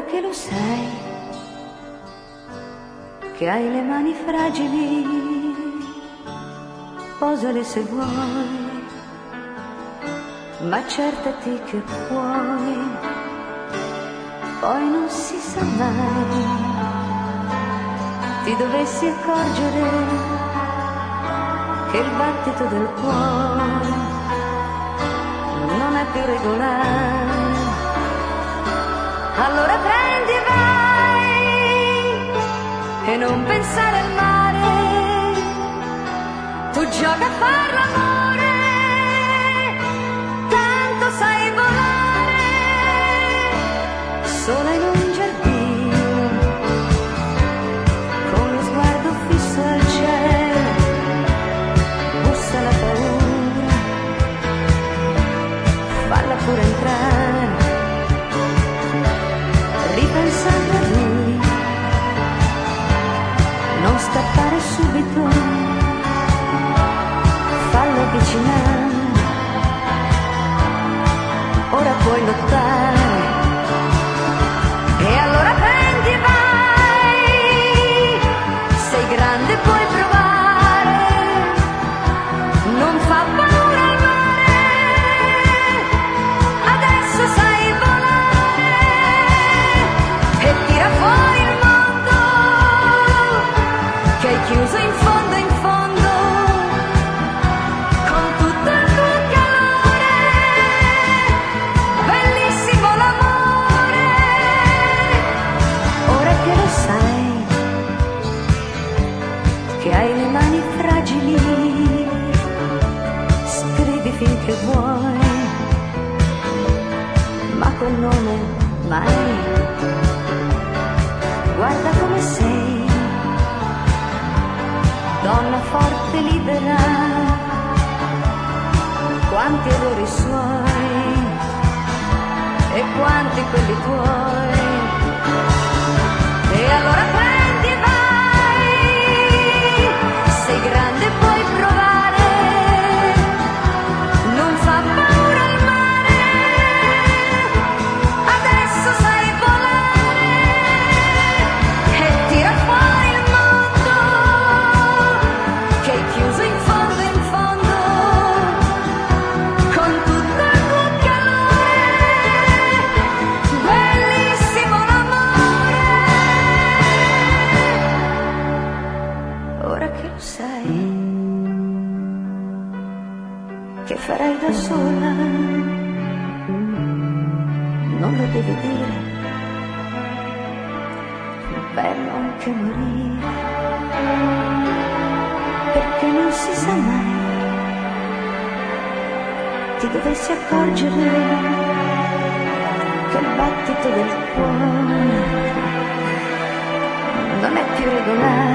Ora che lo sai, che hai le mani fragili, posale se vuoi, ma accertati che puoi, poi non si sa mai, ti dovessi accorgere che il battito del cuore non è più regolare. Allora prendi e vai, e non pensare al mare, tu gioca a far l'amore, tanto sai volare, sola in un giardino, con lo sguardo fisso al cielo, bussa la paura, falla pure entrare. Ripensando a lui, non scappare subito, fallo avvicinare, ora puoi lottare, e allora prendi e vai, sei grande puoi provare, non fa paura al mare, adesso sai volare, e tira fuori il mondo che hai chiuso in fondo, con tutto il tuo calore, bellissimo l'amore. Ora che lo sai, che hai le mani fragili, scrivi finché vuoi, ma quel nome mai. Guarda come sei, donna forte e libera, quanti errori suoi e quanti quelli tuoi. E allora prendi e vai, sei grande puoi provare, non fa paura il mare, adesso sai volare, e tira fuori il mondo che hai chiuso in fondo, con tutto il tuo calore, bellissimo l'amore. Ora che lo sai, che farai da sola, non lo devi dire, bello anche morire, perché non si sa mai, ti dovessi accorgere che il battito del cuore non è più regolare.